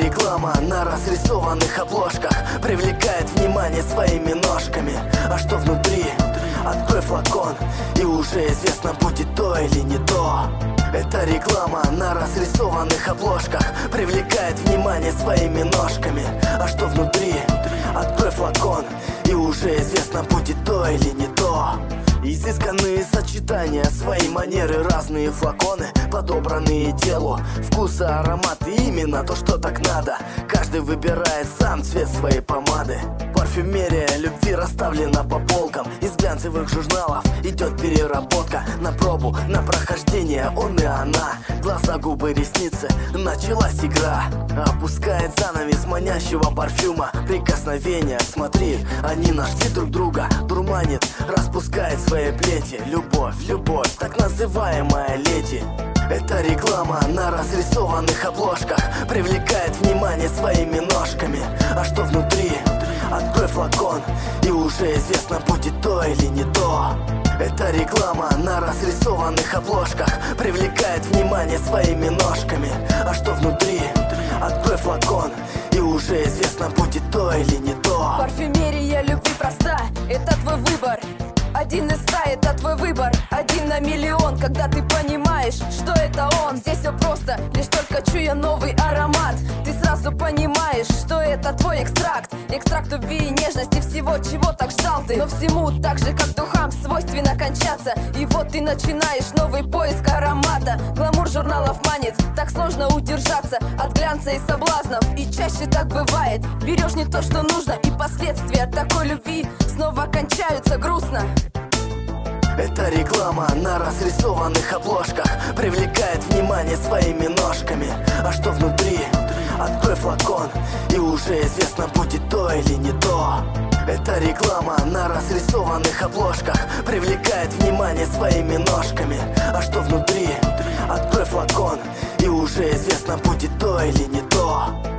реклама на разрисованных обложках привлекает внимание своими ножками. А что внутри? Открой флакон, и уже известно, будет то или не то. Эта реклама на разрисованных обложках привлекает внимание своими ножками. А что внутри? Открой флакон, и уже известно, будет то или не то. Изысканные сочетания, свои манеры, разные флаконы, подобранные телу. Вкусы, ароматы, именно то, что так надо. Каждый выбирает сам цвет своей помады. Парфюмерия любви расставлена по полкам. Из глянцевых журналов идет переработка. На пробу, на прохождение, он и она. Глаза, губы, ресницы, началась игра. Опускает занавес манящего парфюма. Прикосновения, смотри, они нашли друг друга. Дурманит, распускает свои плети. Любовь, любовь, так называемая леди. Эта реклама на разрисованных обложках привлекает внимание своими ножками. А что внутри? Открой флакон, и уже известно, будет то или не то. Эта реклама на разрисованных обложках привлекает внимание своими ножками. А что внутри? Открой флакон, и уже известно, будет то или не то. Парфюмерия любви проста, это твой выбор. Один из 100, это твой выбор. 1 на миллион, когда ты понимаешь, что это он. Здесь все просто, лишь только чуя новый аромат, ты сразу понимаешь, что это твой экстракт. Экстракт любви и нежности, всего, чего так ждал ты. Но всему, так же как духам, свойственно кончаться. И вот ты начинаешь новый поиск аромата. Гламур журналов манит, так сложно удержаться от глянца и соблазнов. И чаще так бывает, берешь не то, что нужно, и последствия такой любви снова кончаются грустно. Эта реклама на разрисованных обложках привлекает внимание своими ножками. А что внутри? Открой флакон, и уже известно, будет то или не то. Эта реклама на разрисованных обложках привлекает внимание своими ножками. А что внутри? Открой флакон, и уже известно, будет то или не то.